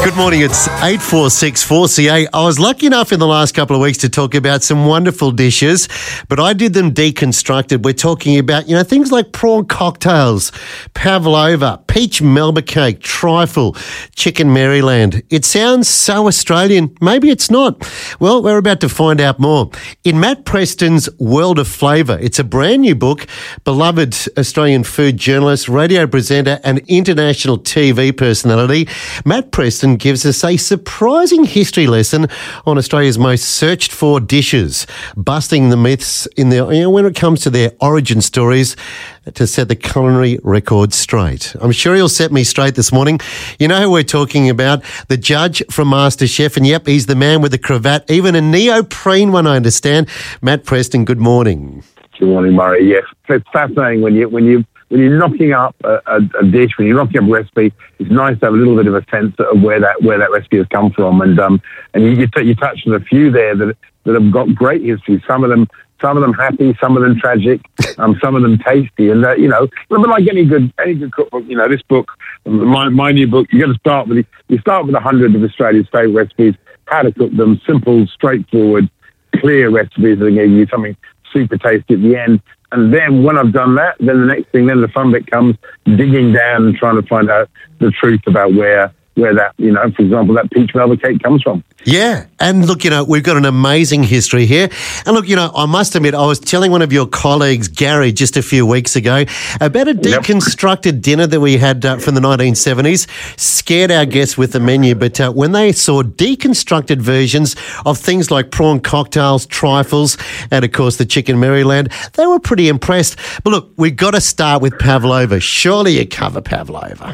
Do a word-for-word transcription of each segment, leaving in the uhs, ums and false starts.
Good morning, it's eight four six four C A. I was lucky enough in the last couple of weeks to talk about some wonderful dishes, but I did them deconstructed. We're talking about, you know, things like prawn cocktails, pavlova, peach melba cake, trifle, chicken Maryland. It sounds so Australian. Maybe it's not. Well, we're about to find out more. In Matt Preston's World of Flavour, it's a brand new book. Beloved Australian food journalist, radio presenter and international T V personality, Matt Preston gives us a surprising history lesson on Australia's most searched for dishes, busting the myths in their, you know, when it comes to their origin stories to set the culinary record straight. I'm sure he'll set me straight this morning. You know who we're talking about? The judge from MasterChef, and yep, he's the man with the cravat, even a neoprene one, I understand. Matt Preston, good morning. Good morning, Murray. Yes, it's fascinating when you when you when you're knocking up a, a, a dish, when you're knocking up a recipe. It's nice to have a little bit of a sense of where that where that recipe has come from, and um and you you, t- you touched on a few there that that have got great history. Some of them some of them happy, some of them tragic, um some of them tasty, and uh, you know, but like any good any good cookbook, you know, this book, my my new book, you got to start with you start with a hundred of Australia's favourite recipes, how to cook them, simple, straightforward, clear recipes that are going to give you something super tasty at the end. And then when I've done that, then the next thing, then the fun bit comes, digging down and trying to find out the truth about where where that, you know, for example, that peach melba cake comes from. Yeah, and look, you know, we've got an amazing history here. And look, you know, I must admit, I was telling one of your colleagues, Gary, just a few weeks ago about a deconstructed yep. dinner that we had uh, from the nineteen seventies. Scared our guests with the menu, but uh, when they saw deconstructed versions of things like prawn cocktails, trifles, and of course the chicken Maryland, they were pretty impressed. But look, we've got to start with pavlova. Surely you cover pavlova.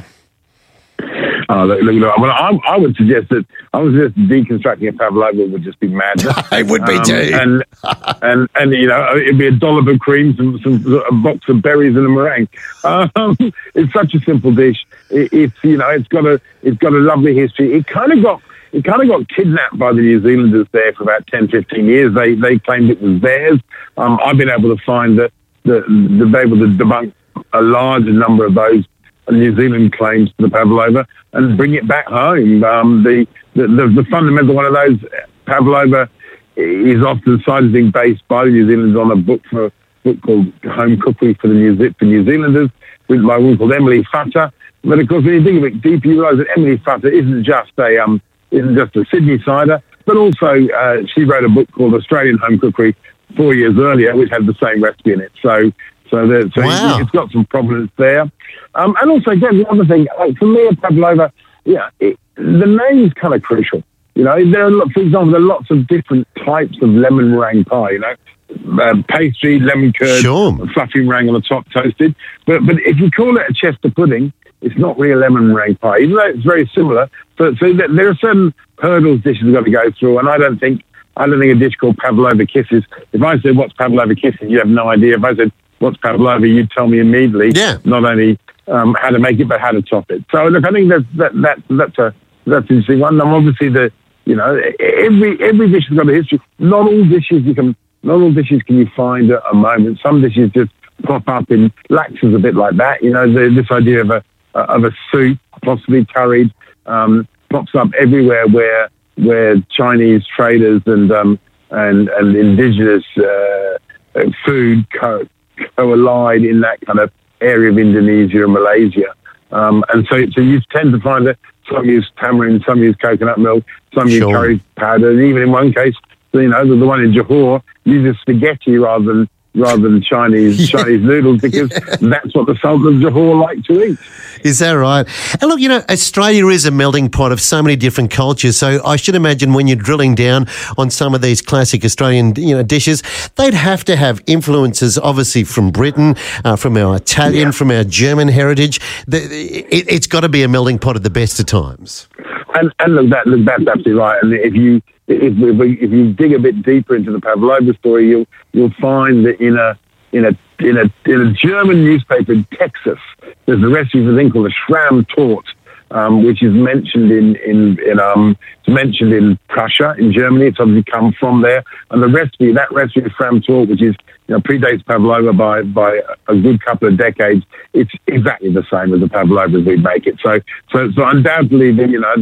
Uh, look, look, look, well, I, I would suggest that I would suggest deconstructing a pavlova would just be madness. It would be um, too. And, and and you know, it'd be a dollop of cream, some, some a box of berries, and a meringue. Um, it's such a simple dish. It, it's you know, it's got a it's got a lovely history. It kind of got it kind of got kidnapped by the New Zealanders there for about ten, fifteen years. They they claimed it was theirs. Um, I've been able to find that that they've been able to debunk a large number of those New Zealand claims to the pavlova and bring it back home. Um, the, the, the the fundamental one of those, pavlova, is often cited being based by the New Zealanders on a book for book called Home Cookery for the New for New Zealanders, written by a woman called Emily Futter. But of course, when you think of it deeper, you realise that Emily Futter isn't just a um isn't just a Sydney cider, but also uh, she wrote a book called Australian Home Cookery four years earlier, which had the same recipe in it. So. So, there, so wow. it's got some provenance there. Um, and also, again, the other thing, like for me, a pavlova, yeah, it, the name's kind of crucial. You know, there are, for example, there are lots of different types of lemon meringue pie, you know, uh, pastry, lemon curd, sure. fluffy meringue on the top, toasted. But but if you call it a Chester pudding, it's not really a lemon meringue pie, even though it's very similar. So, so there are certain hurdles dishes have got to go through, and I don't think I don't think a dish called pavlova kisses. If I said, what's pavlova kisses, you have no idea. If I said, what's pavlova, you'd tell me immediately, yeah. not only um, how to make it, but how to top it. So look, I think that's, that, that, that's a that's an interesting one. And obviously, the you know every every dish has got a history. Not all dishes you can not all dishes can you find at a moment. Some dishes just pop up in Laxa's a bit like that. You know, the, this idea of a of a soup, possibly curried, um, pops up everywhere where where Chinese traders and um, and and indigenous uh, food co- co-allied in that kind of area of Indonesia and Malaysia. Um, and so, so you tend to find that some use tamarind, some use coconut milk, some use sure. curry powder, and even in one case, you know, the, the one in Johor uses spaghetti rather than rather than Chinese yeah. Chinese noodles because yeah. that's what the Sultan of Johor like to eat. Is that right? And look, you know, Australia is a melting pot of so many different cultures. So I should imagine when you're drilling down on some of these classic Australian, you know, dishes, they'd have to have influences, obviously, from Britain, uh, from our Italian, yeah. from our German heritage. The, it, it's got to be a melting pot at the best of times. And, and look, that, look, that's absolutely right. And if you if, if you dig a bit deeper into the pavlova story, you'll you'll find that in a in a in a in a German newspaper in Texas, there's a recipe for a thing called a Schramm-Torte, um, which is mentioned in in, in um it's mentioned in Prussia in Germany. It's obviously come from there, and the recipe that recipe of Schramm-Torte, which is you know predates pavlova by by a good couple of decades, it's exactly the same as the pavlova as we make it. So so so undoubtedly, the, you know the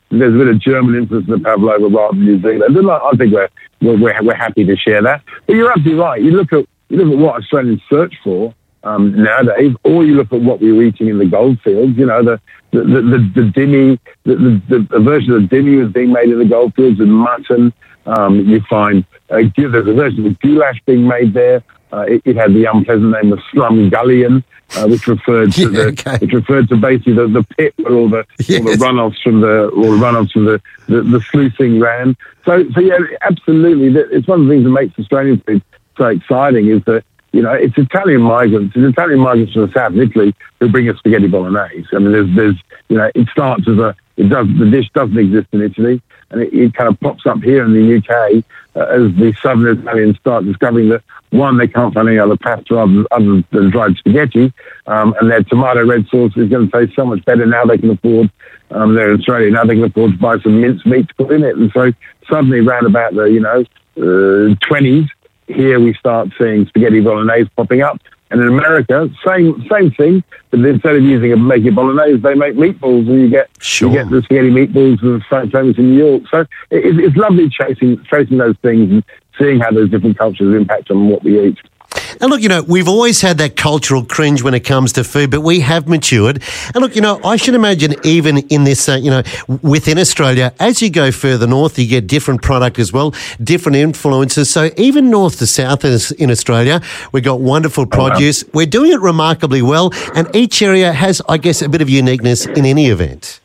there's a bit of German influence in the pavlova rather than New Zealand. And I think we're, we're we're happy to share that. But you're absolutely right. You look at you look at what Australians search for um, nowadays, or you look at what we're eating in the goldfields. You know, the the the, the, the dimmy, the, the, the version of the dimmy was being made in the goldfields with mutton. Um, you find uh, there's a version of goulash being made there. Uh, it, it had the unpleasant name of slumgullion, uh, which referred to yeah, the okay. which referred to basically the, the pit where all the yes. all the runoffs from the all the runoffs from the, the, the sluicing ran. So so yeah, absolutely. It's one of the things that makes Australian food so exciting is that, you know, it's Italian migrants, it's Italian migrants from the south of Italy who bring us spaghetti bolognese. I mean, there's there's you know, it starts as a it does the dish doesn't exist in Italy, and it, it kind of pops up here in the U K uh, as the southern Italians start discovering that, one, they can't find any other pasta other, other than dried spaghetti, um, and their tomato red sauce is going to taste so much better now they can afford, um, they're in Australia, now they can afford to buy some minced meat to put in it. And so suddenly round about the, you know, uh, twenties, here we start seeing spaghetti bolognese popping up. And in America, same same thing, but instead of using a making bolognese, they make meatballs, and you get sure. you get the spaghetti meatballs that are famous in New York. So it, it's lovely chasing chasing those things and seeing how those different cultures impact on what we eat. And look, you know, we've always had that cultural cringe when it comes to food, but we have matured. And look, you know, I should imagine even in this, uh, you know, within Australia, as you go further north, you get different product as well, different influences. So even north to south in Australia, we've got wonderful produce. Oh, wow. We're doing it remarkably well. And each area has, I guess, a bit of uniqueness in any event.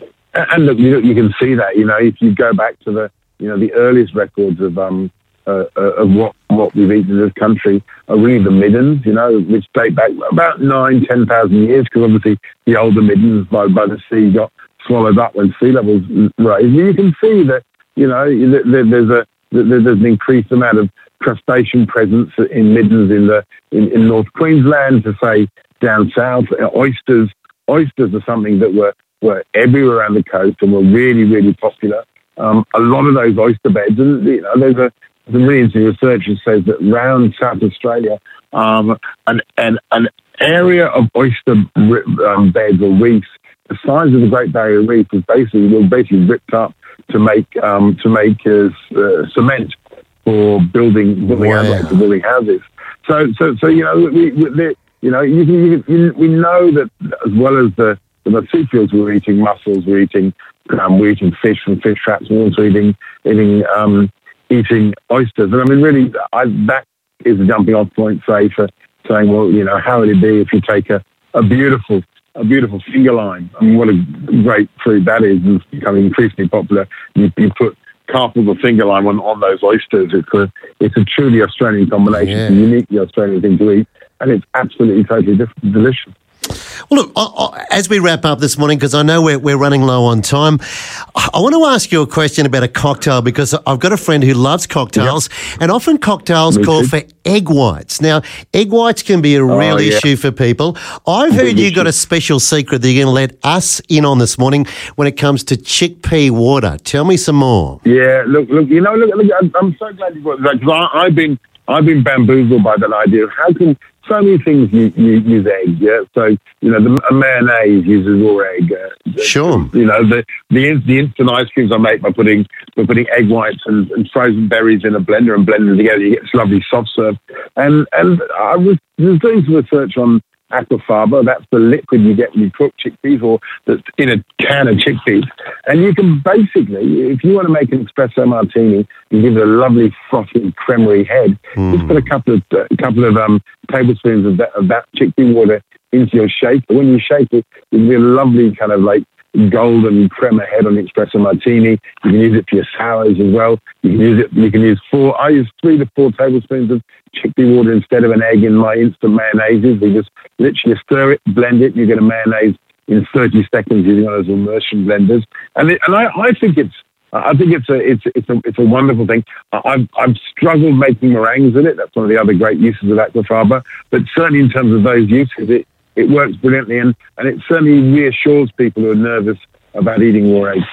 And look, you, you can see that, you know, if you go back to the, you know, the earliest records of, um, Uh, uh, of what, what we've eaten in this country are really the middens, you know, which date back about nine, ten thousand years, because obviously the older middens by, by the sea got swallowed up when sea levels raised. You can see that, you know, there's a there's an increased amount of crustacean presence in middens in the in, in North Queensland, to say down south. Oysters, oysters are something that were were everywhere around the coast and were really, really popular. Um, a lot of those oyster beds, and you know, there's a some really interesting research that says that around South Australia, um, an, an an area of oyster um, beds or reefs the size of the Great Barrier Reef is basically were basically ripped up to make um, to make uh, uh, cement for building building wow. outlets, for building houses. So so so you know we, we you know you can, you can, you, we know that as well as the the marsupials, we're eating mussels, we're eating um, we're eating fish from fish traps, we're also eating eating um, eating oysters. And I mean, really, I, that is a jumping off point, say, for saying, well, you know, how would it be if you take a, a beautiful, a beautiful finger line? I mean, what a great fruit that is, and it's becoming increasingly popular. You, you put carpal or finger lime on, on those oysters. It's a, it's a truly Australian combination. Yeah. It's a uniquely Australian thing to eat, and it's absolutely totally different, delicious. Well, look, I, I, as we wrap up this morning, because I know we're, we're running low on time, I want to ask you a question about a cocktail, because I've got a friend who loves cocktails, yep. and often cocktails Me call too. for egg whites. Now, egg whites can be a real oh, yeah. issue for people. I've heard you got a special secret that you're going to let us in on this morning when it comes to chickpea water. Tell me some more. Yeah, look, look, you know, look, look I'm, I'm so glad you brought that, because I've been, I've been bamboozled by that idea of how can so many things you, you use egg, yeah. So you know, the a mayonnaise uses raw egg. Uh, sure. You know, the the the instant ice creams I make by putting by putting egg whites and, and frozen berries in a blender and blending them together, you get this lovely soft serve. And and I was, was doing some research on aquafaba. That's the liquid you get when you cook chickpeas, or that's in a can of chickpeas. And you can basically, if you want to make an espresso martini and give it a lovely frothy cremery head, mm. just put a couple of a couple of um, tablespoons of that, of that chickpea water into your shaker. When you shake it, it'll be a lovely kind of like golden crema head on the espresso martini. You can use it for your sours as well. You can use it. You can use four. I use three to four tablespoons of chickpea water instead of an egg in my instant mayonnaises. We just literally stir it, blend it. You get a mayonnaise in thirty seconds using one of those immersion blenders. And it, and I, I think it's I think it's a it's it's a it's a wonderful thing. I've I've struggled making meringues in it. That's one of the other great uses of aquafaba. But certainly in terms of those uses, it. It works brilliantly, and, and it certainly reassures people who are nervous about eating raw eggs.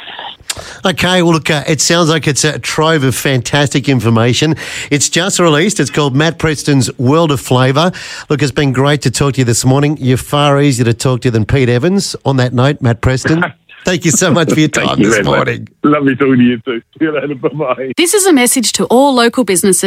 Okay, well, look, uh, it sounds like it's a trove of fantastic information. It's just released. It's called Matt Preston's World of Flavour. Look, it's been great to talk to you this morning. You're far easier to talk to than Pete Evans. On that note, Matt Preston, Thank you so much for your time you, this man. morning. Lovely talking to you too. See you later. Bye-bye. This is a message to all local businesses